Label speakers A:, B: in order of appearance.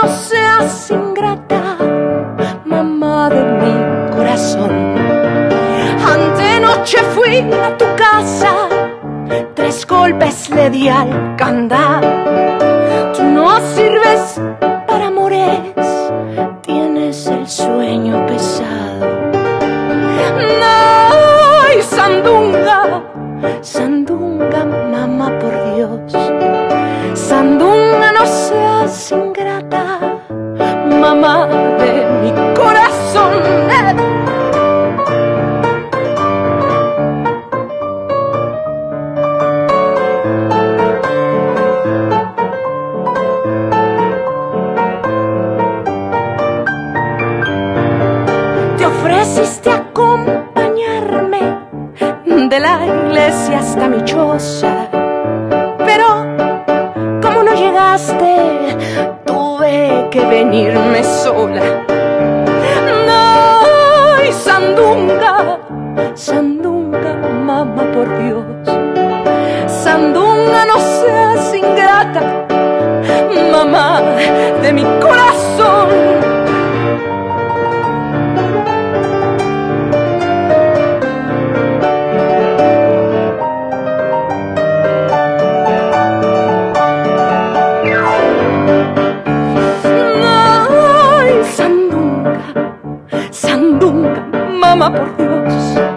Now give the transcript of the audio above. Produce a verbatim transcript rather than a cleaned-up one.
A: no seas ingrata, mamá de mi corazón. Antenoche fui a tu casa, tres golpes le di al candado. Tú no sirves para amores, tienes el sueño pesado. Ay, sandunga, sandunga, mamá, por Dios. Sandunga, no seas ingrata, mamá de mi corazón. Eh. Te ofreciste acompañarme de la iglesia hasta mi choza, pero como no llegaste, tuve que venirme sola. Ay, sandunga, sandunga, mamá, por Dios. Sandunga, no seas ingrata, mamá de mi corazón. Mamá, por Dios.